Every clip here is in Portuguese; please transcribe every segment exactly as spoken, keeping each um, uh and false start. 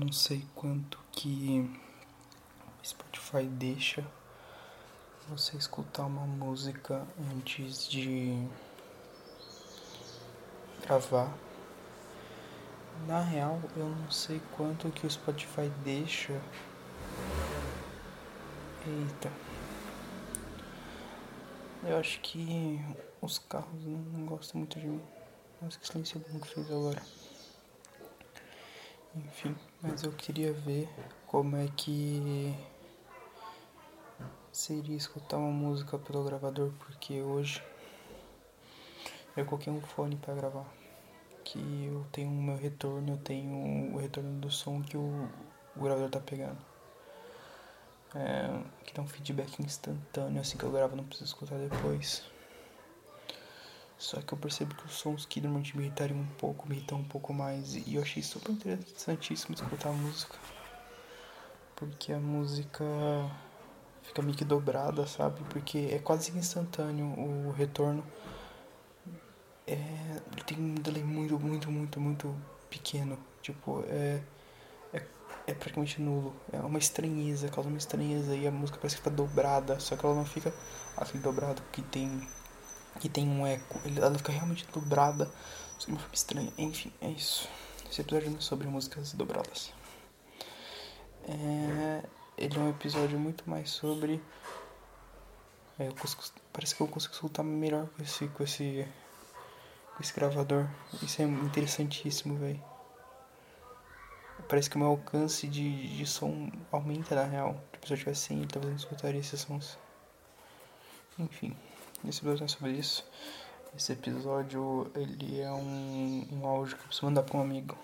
não sei quanto que o Spotify deixa você escutar uma música antes de gravar. Na real, eu não sei quanto que o Spotify deixa. Eita. Eu acho que os carros não, não gostam muito de mim. Nossa, que silêncio bom que fez agora. Enfim, mas eu queria ver como é que seria escutar uma música pelo gravador, porque hoje eu coloquei um fone pra gravar. Que eu tenho o meu retorno, eu tenho o retorno do som que o, o gravador tá pegando. É, que dá um feedback instantâneo, assim que eu gravo, não preciso escutar depois. Só que eu percebo que os sons que normalmente me irritariam um pouco, me irritam um pouco mais. E eu achei super interessantíssimo escutar a música. Porque a música fica meio que dobrada, sabe? Porque é quase instantâneo o retorno. É, ele tem um delay muito, muito, muito, muito pequeno. Tipo, é, é, é praticamente nulo. É uma estranheza, causa uma estranheza. E a música parece que fica dobrada. Só que ela não fica assim dobrada, que tem, que tem um eco. Ela fica realmente dobrada. Só que uma forma estranha. Enfim, é isso. Esse episódio não é sobre músicas dobradas. É, ele é um episódio muito mais sobre... É, eu consigo, parece que eu consigo escutar melhor com esse, com esse, com esse gravador. Isso é interessantíssimo, velho. Parece que o meu alcance de, de som aumenta na real. Tipo, se eu tivesse sem ele, talvez eu não escutaria esses sons. Enfim, esse episódio não é sobre isso. Esse episódio, ele é um, um áudio que eu preciso mandar pra um amigo.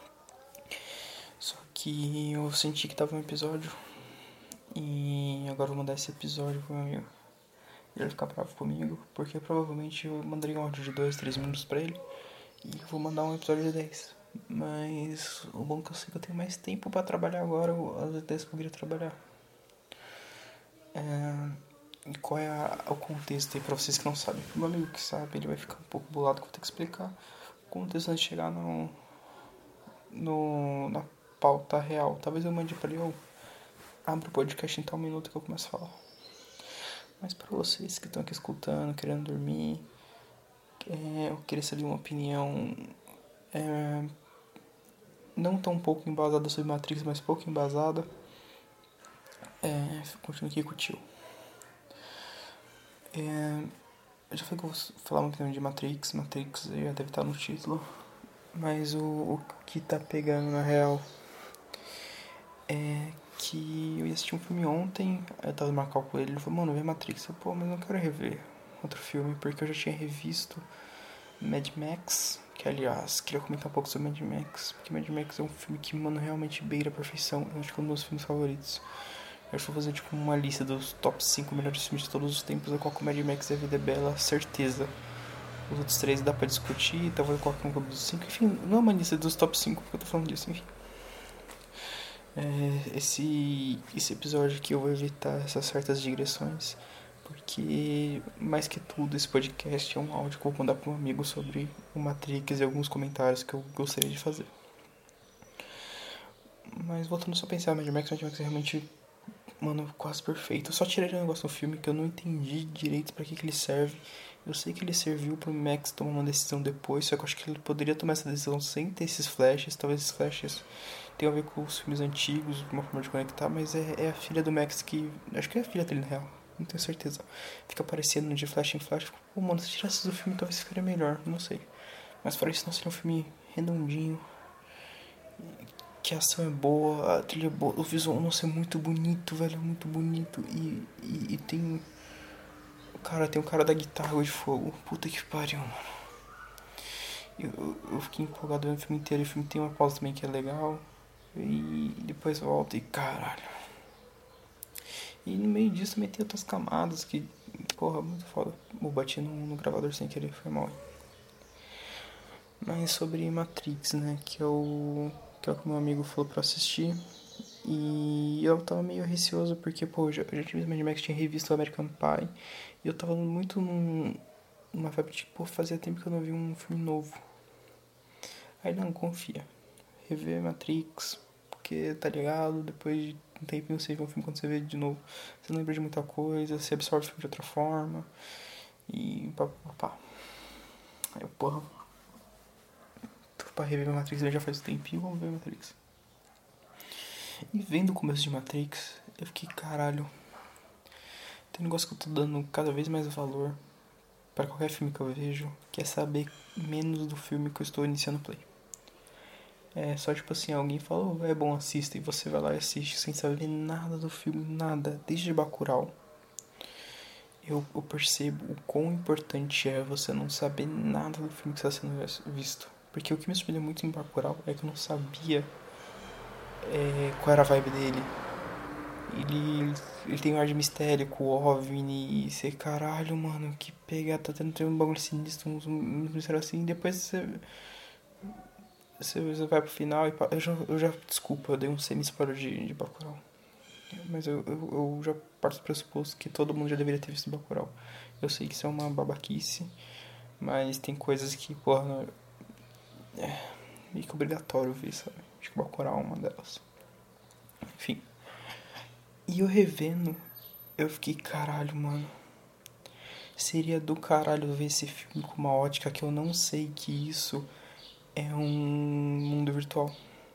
Só que eu senti que tava um episódio e agora eu vou mandar esse episódio pro meu amigo. Ele vai ficar bravo comigo, porque provavelmente eu mandaria um áudio de dois, três minutos pra ele e eu vou mandar um episódio de dez. Mas o bom é que eu sei que eu tenho mais tempo pra trabalhar agora, às vezes que eu queria trabalhar. É... E qual é a, o contexto aí pra vocês que não sabem? Pro meu amigo que sabe, ele vai ficar um pouco bolado que eu vou ter que explicar o contexto antes de chegar no, no, na pauta real. Talvez eu mande pra ele, eu abro o podcast em tal minuto que eu começo a falar. Mas pra vocês que estão aqui escutando, querendo dormir, é, eu queria saber uma opinião é, não tão pouco embasada sobre Matrix, mas pouco embasada. É, continuo aqui com o tio. É, eu já falei que eu vou falar uma opinião de Matrix, Matrix já deve estar no título. Mas o, o que tá pegando na real é que eu ia assistir um filme ontem, eu tava marcado com ele, ele falou, mano, vê Matrix. Eu, pô, mas não quero rever outro filme, porque eu já tinha revisto Mad Max, que aliás, queria comentar um pouco sobre Mad Max, porque Mad Max é um filme que, mano, realmente beira a perfeição. Eu acho que é um dos meus filmes favoritos. Eu acho que vou fazer tipo uma lista dos top cinco melhores filmes de todos os tempos, eu coloco Mad Max e A Vida é Bela, certeza. Os outros três dá pra discutir, então eu coloco um clube dos cinco. Enfim, não é uma lista dos top cinco porque eu tô falando disso, enfim. É, esse, esse episódio aqui eu vou evitar essas certas digressões, porque mais que tudo esse podcast é um áudio que eu vou mandar para um amigo sobre o Matrix e alguns comentários que eu gostaria de fazer. Mas voltando só a pensar, Mad Max, Mad Max é realmente, mano, quase perfeito. Eu só tirei um negócio do filme que eu não entendi direito pra que, que ele serve. Eu sei que ele serviu pro Max tomar uma decisão depois, só que eu acho que ele poderia tomar essa decisão sem ter esses flashes. Talvez esses flashes tenham a ver com os filmes antigos, uma forma de conectar, mas é, é a filha do Max que... Acho que é a filha dele, na real. Não tenho certeza. Fica aparecendo de flash em flash. Fico, pô, mano, se tirasse do filme talvez ficaria melhor, não sei. Mas fora isso, não seria um filme redondinho, que a ação é boa, a trilha é boa, o visual, nossa, é muito bonito, velho, é muito bonito. E, e, e tem... Cara, tem o cara da guitarra de fogo. Puta que pariu, mano. Eu, eu, eu fiquei empolgado vendo o filme inteiro. E o filme tem uma pausa também que é legal. E depois volta e caralho. E no meio disso também tem outras camadas que... Porra, muito foda. Eu bati no, no gravador sem querer, foi mal. Mas sobre Matrix, né? Que é o que é o que meu amigo falou pra assistir. E eu tava meio receoso porque, pô, eu já, eu já tinha visto Mad Max, tinha revisto o American Pie. E eu tava muito num, numa vibe de, pô, fazia tempo que eu não vi um filme novo. Aí não, confia. Rever Matrix, porque, tá ligado, depois de um tempinho você vê um filme, quando você vê de novo, você não lembra de muita coisa, você absorve o filme de outra forma, e pá, pá, pá. Aí eu, porra, tô pra rever Matrix, já faz um tempinho, vamos ver Matrix. E vendo o começo de Matrix, eu fiquei, caralho, tem um negócio que eu tô dando cada vez mais valor pra qualquer filme que eu vejo, que é saber menos do filme que eu estou iniciando play. É só tipo assim, alguém falou, oh, é bom, assista, e você vai lá e assiste sem saber nada do filme, nada, desde Bacurau. Eu, eu percebo o quão importante é você não saber nada do filme que está sendo visto. Porque o que me surpreendeu muito em Bacurau é que eu não sabia é, qual era a vibe dele. Ele, ele tem um ar de mistério com o OVNI e você, caralho, mano, que pega, tá tendo, tem um bagulho sinistro, uns, uns mistérios assim, e depois você, você, você vai pro final e eu já, eu já, desculpa, eu dei um semi-spoiler de, de Bacurau. Mas eu, eu, eu já parto do pressuposto que todo mundo já deveria ter visto Bacurau. Eu sei que isso é uma babaquice, mas tem coisas que, porra, é meio que obrigatório ver, sabe? Acho que Bacurau é uma delas. Enfim. E eu revendo, eu fiquei, caralho, mano. Seria do caralho ver esse filme com uma ótica que eu não sei que isso é um mundo virtual.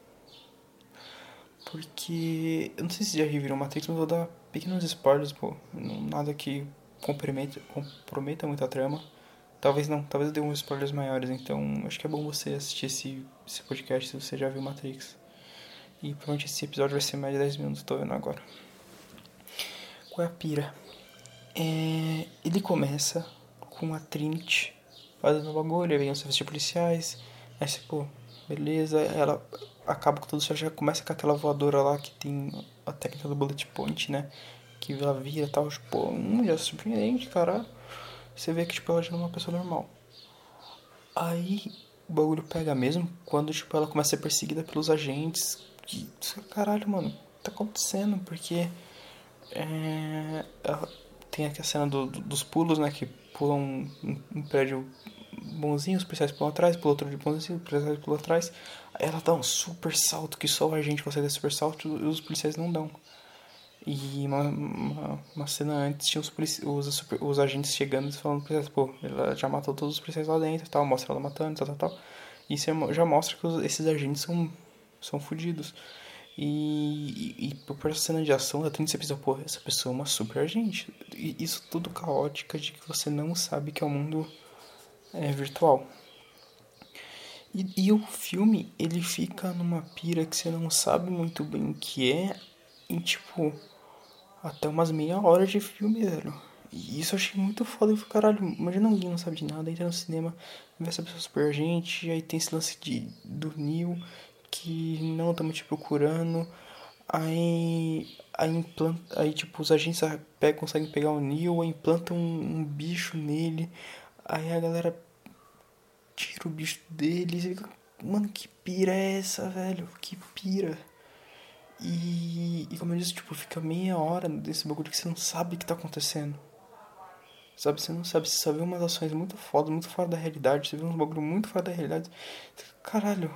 Porque, eu não sei se já reviram Matrix, mas eu vou dar pequenos spoilers, pô. Nada que comprometa, comprometa muito a trama. Talvez não, talvez eu dê uns spoilers maiores, então acho que é bom você assistir esse, esse podcast se você já viu Matrix. E provavelmente esse episódio vai ser mais de dez minutos, tô vendo agora. Qual é a pira? É, ele começa com a Trinity fazendo bagulho, aí vem os serviços policiais, aí você, pô, beleza, ela acaba com tudo, já começa com aquela voadora lá que tem a técnica do bullet point, né? Que ela vira e tal, tipo, hum, já é surpreendente, caralho. Você vê que, tipo, ela já não é uma pessoa normal. Aí o bagulho pega mesmo quando, tipo, ela começa a ser perseguida pelos agentes. Que, caralho, mano, tá acontecendo? Porque é, ela tem aqui a cena do, do, dos pulos, né? Que pulam um, um, um prédio bonzinho, os policiais pulam atrás, pula outro de bonzinho, os policiais pulam atrás. Aí ela dá um super salto que só o agente consegue dar super salto e os policiais não dão. E uma, uma, uma cena antes tinha os, polici- os, super, os agentes chegando e falando pra pô, ela já matou todos os policiais lá dentro e tal, mostra ela matando, tal, tal, tal. E isso já mostra que os, esses agentes são, são fodidos. E, e, e por essa cena de ação, eu tenho que pensar, pô, essa pessoa é uma super agente. E isso tudo caótica de que você não sabe que é um mundo é, virtual. E, e o filme, ele fica numa pira que você não sabe muito bem o que é. E tipo, até umas meia hora de filme, velho. E isso eu achei muito foda. Eu falei, caralho, imagina alguém não sabe de nada, entra no cinema, vê essa pessoa super agente, aí tem esse lance de, do Neo, que não estamos te procurando. Aí, aí, implanta, aí tipo, os agentes pegam, conseguem pegar o Neo, aí implantam um, um bicho nele. Aí a galera tira o bicho dele e fica, mano, que pira é essa, velho? Que pira. E, e como eu disse, tipo, fica meia hora desse bagulho que você não sabe o que tá acontecendo. Sabe, você não sabe, você só vê umas ações muito foda, muito fora da realidade, você vê uns bagulho muito fora da realidade. Você fica, caralho.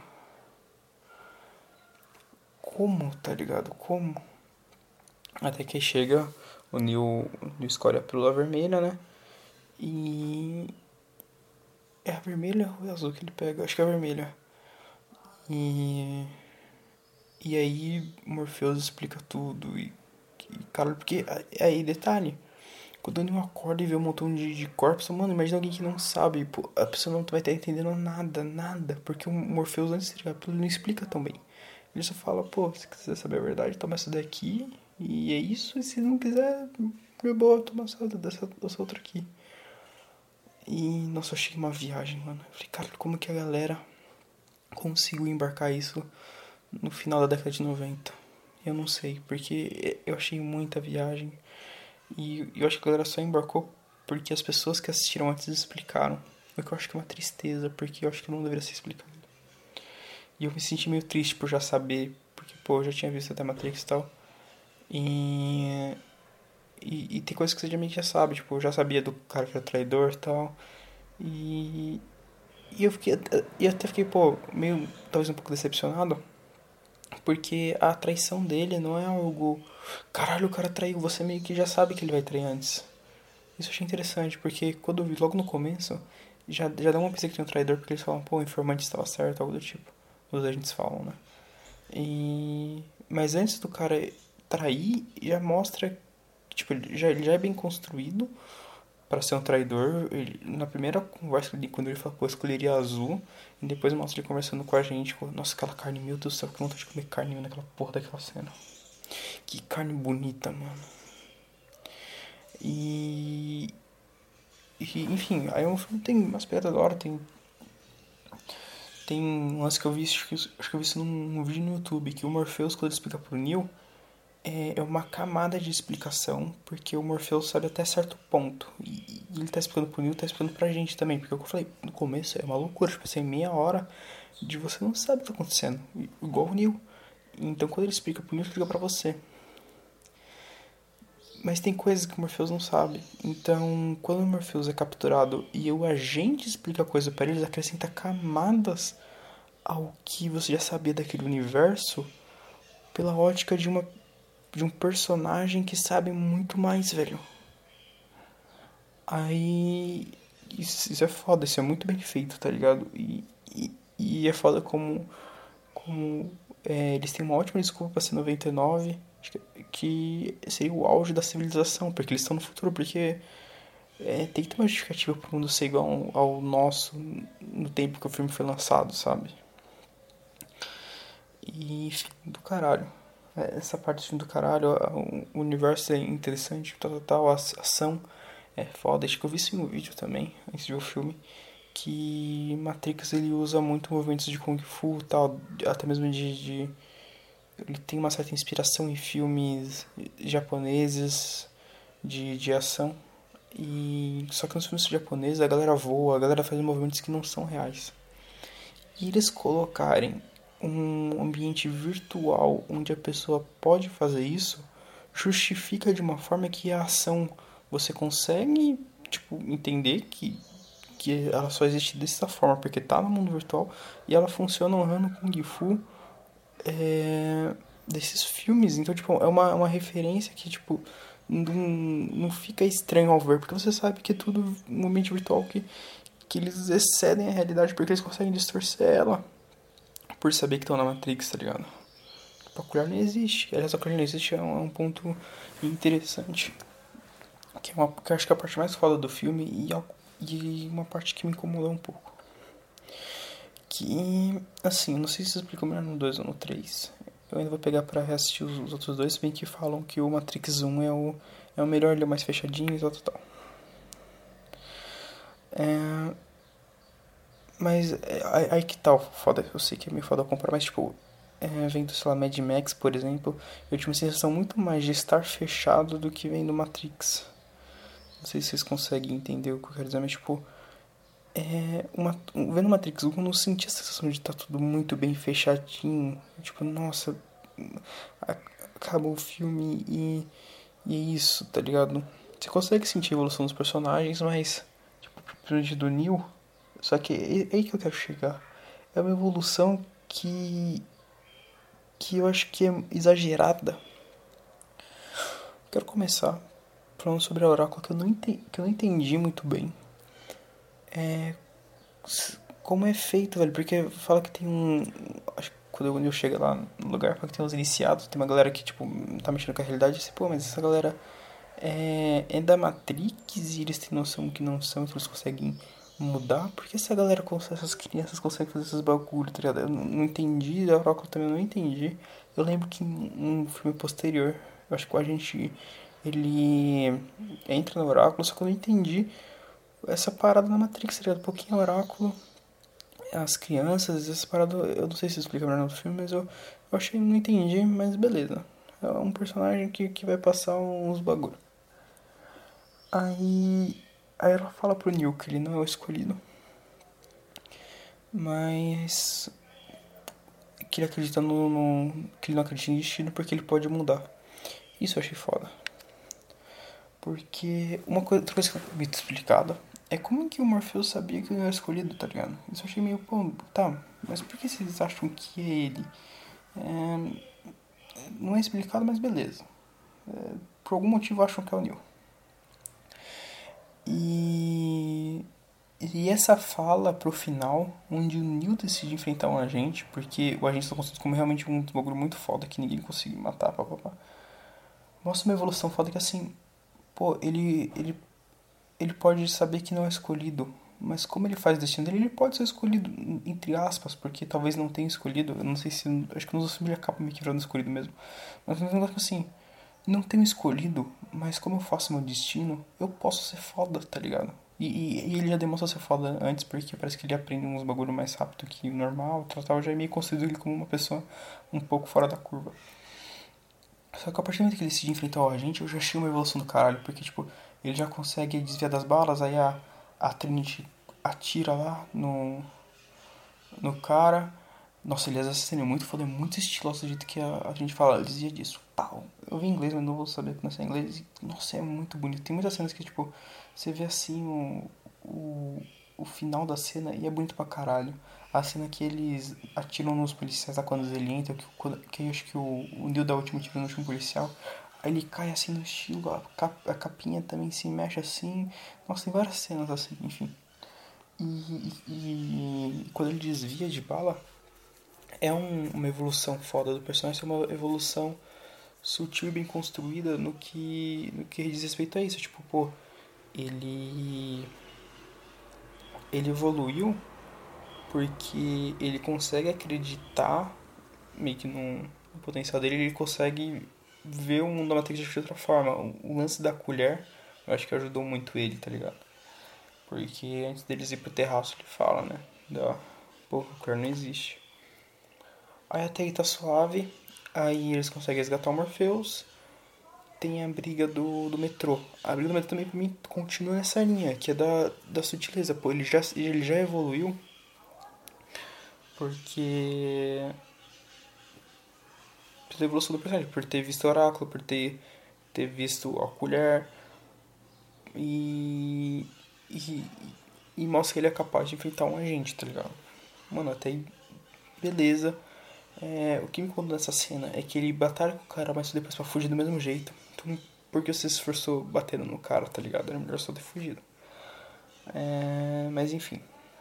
Como, tá ligado? Como? Até que chega o Neo, o Neo escolhe a pílula vermelha, né? E... é a vermelha ou é a azul que ele pega? Acho que é a vermelha. E... E aí Morpheus explica tudo e... e cara, porque... aí, detalhe... Quando o Neo acorda e vê um montão de, de corpos, mano, imagina alguém que não sabe, pô, a pessoa não vai estar entendendo nada, nada, porque o Morpheus antes de ligar não explica tão bem. Ele só fala, pô, se quiser saber a verdade, toma essa daqui, e é isso, e se não quiser, é boa, toma essa, dessa, dessa outra aqui. E, nossa, eu achei uma viagem, mano. Eu falei, cara, como que a galera conseguiu embarcar isso no final da década de noventa? Eu não sei, porque eu achei muita viagem. E eu acho que a galera só embarcou porque as pessoas que assistiram antes explicaram. O que eu acho que é uma tristeza, porque eu acho que não deveria ser explicado. E eu me senti meio triste por já saber, porque, pô, eu já tinha visto até Matrix e tal. E, e, e tem coisas que você já, já sabe, tipo, eu já sabia do cara que era traidor e tal. E, e eu fiquei, e até fiquei, pô, meio, talvez um pouco decepcionado Porque a traição dele não é algo. Caralho, o cara traiu, você meio que já sabe que ele vai trair antes. Isso eu achei interessante, porque quando eu vi logo no começo, já, já dá uma pista que tem um traidor, porque eles falam, pô, o informante estava certo, algo do tipo. Os agentes falam, né? E... Mas antes do cara trair, já mostra. Tipo, ele já, ele já é bem construído pra ser um traidor. Ele, na primeira conversa, quando ele fala, pô, eu escolheria azul. E depois mostra ele conversando com a gente. Com, nossa, aquela carne, meu Deus do céu, que vontade de comer carne naquela porra daquela cena. Que carne bonita, mano. E. e enfim, aí o filme tem umas pegadas da hora, tem. Tem um lance que eu vi, acho que, acho que eu vi isso num, num vídeo no YouTube, que o Morpheus, quando ele explica pro Neo, é, é uma camada de explicação, porque o Morpheus sabe até certo ponto. E, e ele tá explicando pro Neo, tá explicando pra gente também, porque é o que eu falei no começo é uma loucura, tipo assim, meia hora de você não sabe o que tá acontecendo, igual o Neo. Então quando ele explica pro Neo, ele explica pra você. Mas tem coisas que o Morpheus não sabe. Então, quando o Morpheus é capturado e o agente explica a coisa para eles, acrescenta camadas ao que você já sabia daquele universo pela ótica de uma de um personagem que sabe muito mais, velho. Aí isso, isso é foda, isso é muito bem feito, tá ligado? E, e, e é foda como como é, eles têm uma ótima desculpa pra ser noventa e nove, que seria o auge da civilização, porque eles estão no futuro, porque é, tem que ter uma justificativa pro mundo ser igual ao, ao nosso no tempo que o filme foi lançado, sabe? E, enfim, do caralho. É, essa parte do filme do caralho, o universo é interessante, tal, tal, tal, a ação é foda. Acho que eu vi isso em um vídeo também, antes de ver o filme, que Matrix ele usa muito movimentos de Kung Fu tal, até mesmo de, de ele tem uma certa inspiração em filmes japoneses de, de ação. E só que nos filmes japoneses a galera voa, a galera faz movimentos que não são reais. E eles colocarem um ambiente virtual onde a pessoa pode fazer isso justifica de uma forma que a ação você consegue tipo entender que que ela só existe dessa forma porque tá no mundo virtual e ela funciona honrando o Kung Fu é, desses filmes. Então, tipo, é uma, uma referência que, tipo, não, não fica estranho ao ver, porque você sabe que é tudo um ambiente virtual que, que eles excedem a realidade, porque eles conseguem distorcer ela por saber que estão na Matrix, tá ligado? A colher não existe. Aliás, a colher não existe é um, é um ponto interessante. Que, é uma, que eu acho que é a parte mais foda do filme e, e uma parte que me incomodou um pouco. Que, assim, não sei se explicou melhor no dois ou no três. Eu ainda vou pegar pra reassistir os, os outros dois, bem que falam que o Matrix um é o, é o melhor, ele é o mais fechadinho e tal, tal, tal. É, mas é, aí que tal, foda, eu sei que é meio foda comprar, mas tipo, é, vendo, sei lá, Mad Max, por exemplo, eu tinha uma sensação muito mais de estar fechado do que vendo Matrix. Não sei se vocês conseguem entender o que eu quero dizer, mas tipo, é, uma, vendo Matrix um, eu não senti a sensação de estar tudo muito bem fechadinho. Tipo, nossa, acabou o filme e, e é isso, tá ligado? Você consegue sentir a evolução dos personagens, mas, tipo, principalmente do Neo, só que é, é aí que eu quero chegar. É uma evolução que, que eu acho que é exagerada. Quero começar falando sobre a Oráculo, que eu não entendi, que eu não entendi muito bem. É, como é feito, velho, porque fala que tem um... Acho que quando eu chego lá no lugar, fala que tem uns iniciados, tem uma galera que, tipo, tá mexendo com a realidade, e você, pô, mas essa galera é, é da Matrix e eles têm noção que não são, então eles conseguem mudar? Por que essa galera, essas crianças conseguem fazer esses bagulho, tá ligado? Eu não, não entendi, da Oracle também não entendi. Eu lembro que em um filme posterior, eu acho que a gente, ele entra no Oráculo, só que eu não entendi essa parada na Matrix, tá ligado? Um pouquinho Oráculo, as crianças, essa parada, eu não sei se explica melhor no filme, mas eu, eu achei, não entendi, mas beleza. É um personagem que, que vai passar uns bagulho. Aí, aí ela fala pro Neil que ele não é o escolhido, mas que ele acredita no, no que ele não acredita em destino porque ele pode mudar. Isso eu achei foda. Porque uma coisa, outra coisa que não me explicada é como que o Morpheus sabia que ele era escolhido, tá ligado? Isso eu achei meio, pô, tá, mas por que vocês acham que é ele? É, não é explicado, mas beleza. É, por algum motivo acham que é o Neo. E, e essa fala pro final, onde o Neo decide enfrentar um agente, porque o agente está construído como realmente um bagulho muito foda que ninguém conseguiu matar, papapá. Mostra uma evolução foda que assim, pô, ele, ele, ele pode saber que não é escolhido, mas como ele faz o destino dele, ele pode ser escolhido, entre aspas, porque talvez não tenha escolhido. Eu não sei se. Acho que nos outros filmes ele acaba meio que virando escolhido mesmo. Mas um negócio assim, não tenho escolhido, mas como eu faço meu destino, eu posso ser foda, tá ligado? E, e, e ele já demonstrou ser foda antes, porque parece que ele aprende uns bagulho mais rápido que o normal. O Total já é meio construído ele como uma pessoa um pouco fora da curva. Só que a partir do momento que ele decide enfrentar o agente, eu já achei uma evolução do caralho, porque, tipo, ele já consegue desviar das balas, aí a, a Trinity atira lá no, no cara. Nossa, aliás, essa cena é muito foda, é muito estilosa do jeito que a, a gente fala, ele dizia disso. Pau. Eu vi em inglês, mas não vou saber pronunciar em inglês. E, nossa, é muito bonito. Tem muitas cenas que, tipo, você vê assim o, o, o final da cena e é bonito pra caralho. A cena que eles atiram nos policiais lá quando ele entra, que, que eu acho que o, o Neil dá o último tiro no último policial. Aí ele cai assim no estilo, a, cap, a capinha também se mexe assim. Nossa, tem várias cenas assim, enfim. E, e, e quando ele desvia de bala, é um, uma evolução foda do personagem, é uma evolução sutil e bem construída no que, no que diz respeito a isso. Tipo, pô, ele. Ele evoluiu porque ele consegue acreditar meio que no, no potencial dele, ele consegue ver o mundo da Matrix de outra forma. O, o lance da colher, eu acho que ajudou muito ele, tá ligado? Porque antes deles ir pro terraço, ele fala, né? Da, pô, a colher não existe. Aí até aí tá suave, aí eles conseguem resgatar o Morpheus. Tem a briga do, do metrô. A briga do metrô também pra mim continua nessa linha, que é da, da sutileza. Pô, ele já, ele já evoluiu porque pela evolução do personagem, por ter visto o oráculo, por ter, ter visto a colher e, e, e mostra que ele é capaz de enfrentar um agente, tá ligado? Mano, até aí, beleza. É, o que me conta nessa cena é que ele batalha com o cara, mas depois pra fugir do mesmo jeito. Então, por que você se esforçou batendo no cara, tá ligado? Era melhor só ter fugido. É, mas enfim.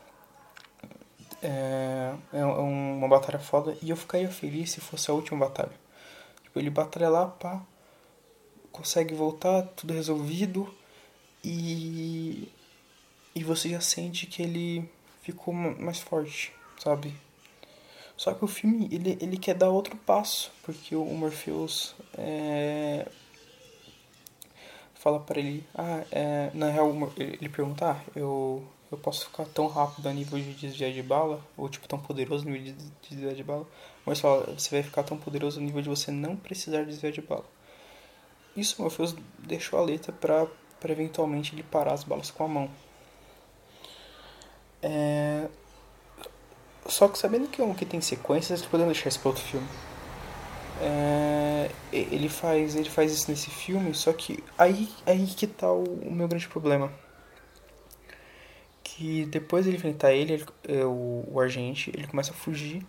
É, é uma batalha foda e eu ficaria feliz se fosse a última batalha. Tipo, ele batalha lá, pá, consegue voltar, tudo resolvido e. E você já sente que ele ficou mais forte, sabe? Só que o filme, ele, ele quer dar outro passo, porque o Morpheus é, fala pra ele, ah, é, na real, ele pergunta, ah, eu, eu posso ficar tão rápido a nível de desviar de bala, ou tipo, tão poderoso a nível de desviar de bala, mas fala, você vai ficar tão poderoso a nível de você não precisar desviar de bala. Isso o Morpheus deixou a letra pra, pra eventualmente ele parar as balas com a mão. É, só que sabendo que é um que tem sequências, eles podem deixar isso pra outro filme. É, ele faz ele faz isso nesse filme, só que aí, aí que tá o, o meu grande problema. Que depois de ele enfrentar ele, ele é, o, o agente, ele começa a fugir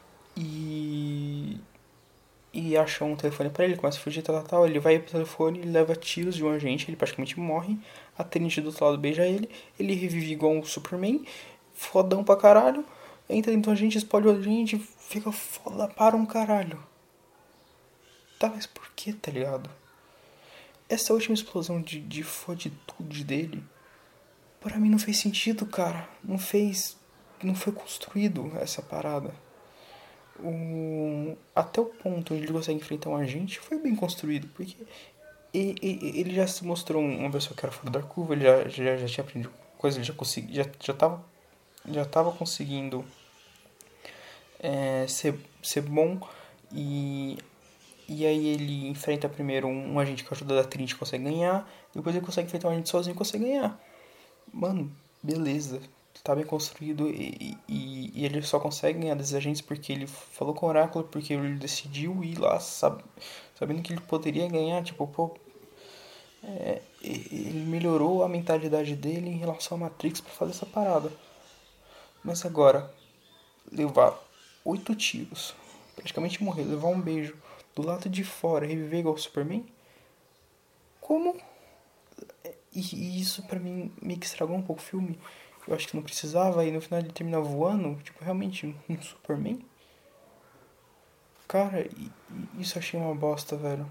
e. E acha um telefone pra ele, começa a fugir, tal, tal, tal. Ele vai pro telefone, ele leva tiros de um agente, ele praticamente morre. A Trinity do outro lado beija ele, ele revive igual um Superman, fodão pra caralho. Entra dentro do agente, explode o agente, fica foda para um caralho. Tá, mas por que, tá ligado? Essa última explosão de, de foditude dele, pra mim não fez sentido, cara. Não fez. Não foi construído essa parada. O, até o ponto onde ele consegue enfrentar um agente foi bem construído, porque ele já se mostrou uma pessoa que era fora da curva, ele já, já, já tinha aprendido coisas, ele já conseguia, já, já tava, já tava conseguindo é, ser, ser bom e E aí ele enfrenta primeiro um, um agente com a ajuda da Trinity consegue ganhar. Depois ele consegue enfrentar um agente sozinho e consegue ganhar. Mano, beleza. Tá bem construído e, e, e ele só consegue ganhar desses agentes porque ele falou com o Oráculo, porque ele decidiu ir lá sab, sabendo que ele poderia ganhar. Tipo, pô, é, ele melhorou a mentalidade dele em relação à Matrix pra fazer essa parada. Mas agora, levar oito tiros praticamente morrer, levar um beijo do lado de fora, reviver igual o Superman? Como? E, e isso pra mim meio que estragou um pouco o filme. Eu acho que não precisava, e no final ele termina voando, tipo, realmente um Superman? Cara, e, e isso eu achei uma bosta, velho.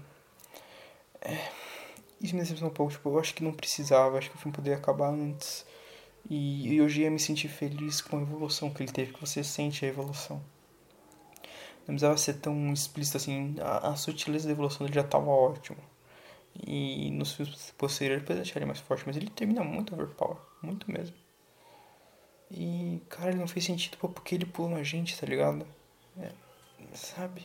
Isso me decepcionou um pouco, tipo, eu acho que não precisava, acho que o filme poderia acabar antes. E, e hoje ia me sentir feliz com a evolução que ele teve, que você sente a evolução. Não precisava ser tão explícito assim, a, a sutileza da evolução dele já tava ótimo. E nos filmes posteriores depois deixar ele mais forte, mas ele termina muito overpower, muito mesmo. E, cara, ele não fez sentido pô, porque ele pulou na gente, tá ligado? É, sabe?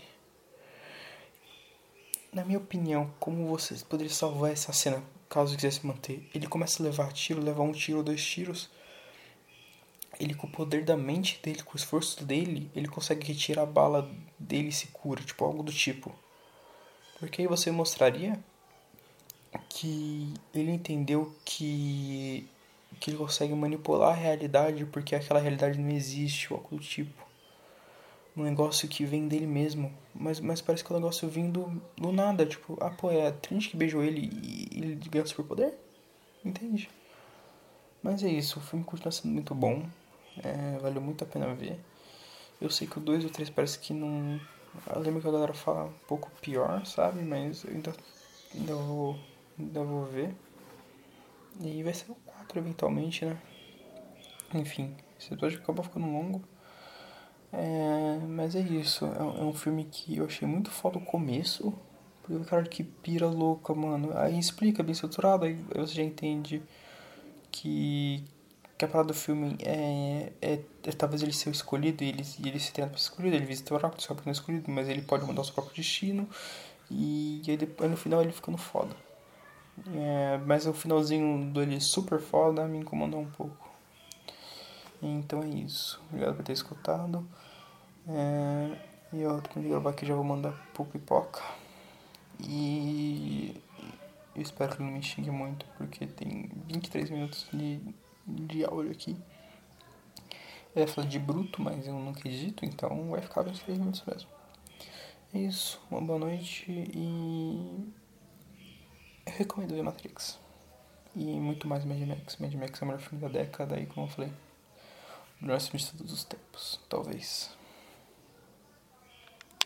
Na minha opinião, como você poderia salvar essa cena, caso quisesse manter? Ele começa a levar tiro, levar um tiro, dois tiros. Ele, com o poder da mente dele, com o esforço dele, ele consegue retirar a bala dele e se cura, tipo, algo do tipo. Porque aí você mostraria que ele entendeu que, que ele consegue manipular a realidade porque aquela realidade não existe, ou algo do tipo. Um negócio que vem dele mesmo. Mas, mas parece que é um negócio vindo do nada. Tipo, ah, pô, é a Trinity que beijou ele e ele ganhou superpoder? Entende? Mas é isso, o filme continua sendo muito bom. É, valeu muito a pena ver. Eu sei que o dois e o três parece que não. Eu lembro que a galera fala um pouco pior, sabe? Mas eu ainda, ainda, vou, ainda vou ver. E vai ser o quatro eventualmente, né? Enfim, esse episódio acabou ficando longo. É, mas é isso. É, é um filme que eu achei muito foda o começo. Porque o cara que pira louca, mano. Aí explica bem estruturado, aí você já entende que, que a parada do filme é, é, é talvez ele ser o escolhido e ele, e ele se treina pra ser escolhido. Ele visita o oráculo, descobre que não é escolhido, mas ele pode mudar o seu próprio destino. E, e aí depois, no final ele ficando foda. É, mas o finalzinho dele super foda me incomodou um pouco. Então é isso. Obrigado por ter escutado. É, e eu terminei de gravar aqui, já vou mandar pro Pipoca. E eu espero que ele não me xingue muito, porque tem vinte e três minutos de, de áudio aqui. Ele vai falar de bruto, mas eu não acredito, então vai ficar vinte e três minutos mesmo. É isso, uma boa noite e eu recomendo ver Matrix. E muito mais Mad Max. Mad Max é o melhor filme da década e, como eu falei, o melhor filme de todos os tempos, talvez.